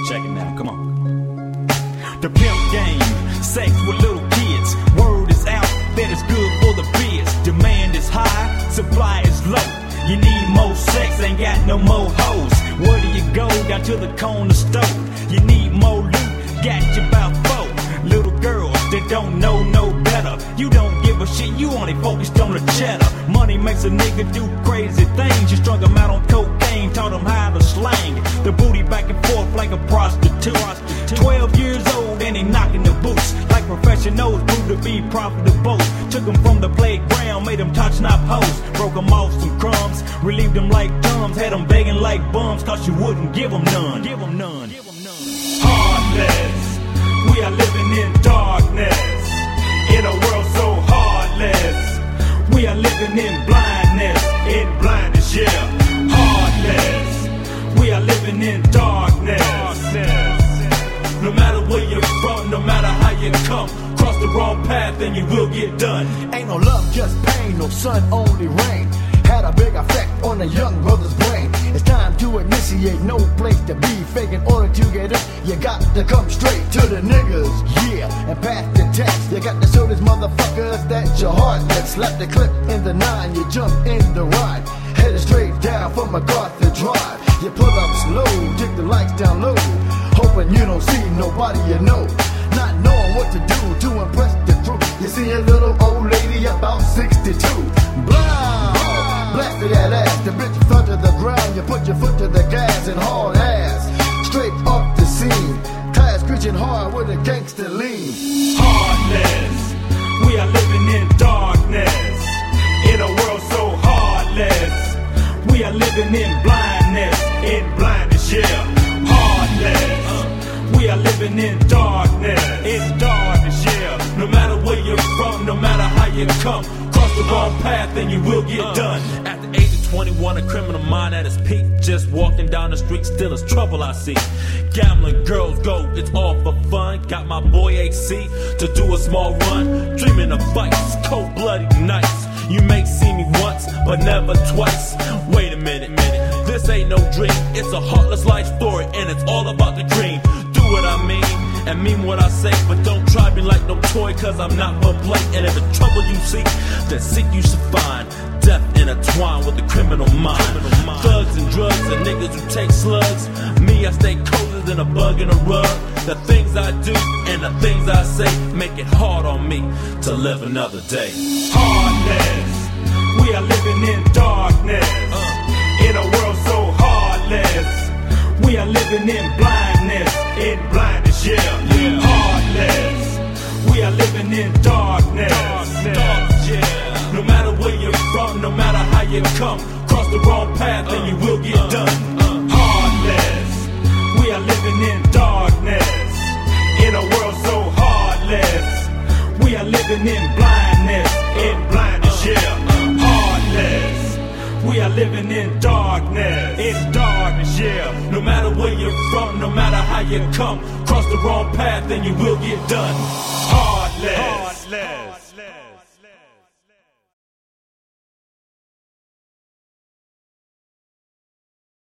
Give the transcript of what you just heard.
Check it now, come on. The pimp game, sex with little kids. Word is out that it's good for the biz. Demand is high, supply is low. You need more sex, ain't got no more hoes. Where do you go? Down to the corner store. You need more loot, got you about 4 little girls that don't know no better. You don't give a shit, you only focused on the cheddar. Money makes a nigga do crazy things. You strung them out on cocaine, taught them how to slang the booty back and forth like a prostitute. 12 years old and he knocking the boots like professionals, grew to be profitable. Took them from the playground, made them touch knob hoes. Broke them off some crumbs, relieved them like thumbs. Had them begging like bums, cause you wouldn't give them none. Heartless, we are living in darkness, in a world so heartless. We are living in blindness, yeah. Heartless, we are living in darkness. No matter where you're from, no matter how you come, cross the wrong path and you will get done. Ain't no love, just pain, no sun, only rain. Had a big effect on a young brother's brain. It's time to initiate, no place to be fake. In order to get in, you got to come straight to the niggas, yeah, and pass the test. You got to show these motherfuckers that your heart. Let's slap the clip in the 9, you jump in the ride, headed straight down from MacArthur Drive. You pull up slow, take the lights down low, hoping you don't see nobody you know, not knowing what to do to impress the crew. You see a little old lady about 62, blow, blasted that ass, the bitch fell to the ground. You put your foot to the gas and haul ass straight off the scene, tires screeching hard with a gangster lean. Heartless, we are living in darkness, in a world so heartless. We are living in blindness, yeah. Heartless, we are living in darkness, yeah. No matter where you're from, no matter how you come, cross the wrong path and you will get done. At the age of 21, a criminal mind at its peak. Just walking down the street, still is trouble I see. Gambling, girls go, it's all for fun. Got my boy AC to do a small run. Dreaming of fights, cold-blooded nights. You may see me once, but never twice. Wait a minute, this ain't no dream. It's a heartless life story, and it's all about the dream. Do what I mean, and mean what I say. But don't try me like no toy, cause I'm not for play. And if the trouble you seek, then seek you should find. Death intertwined with the criminal mind. Thugs and drugs and niggas who take slugs. Me, I stay colder than a bug in a rug. The things I do and the things I say make it hard on me to live another day. Heartless, we are living in darkness, in a world so heartless. We are living in blindness, yeah. Heartless, we are living in darkness, yeah. No matter where you're from, no matter how you come, cross the wrong path and you will get done. Heartless, we are living in darkness, in a world so heartless. We are living in blindness, yeah. Heartless, we are living in darkness, yeah. No matter where you're from, no matter how you come, cross the wrong path and you will get done. Heartless.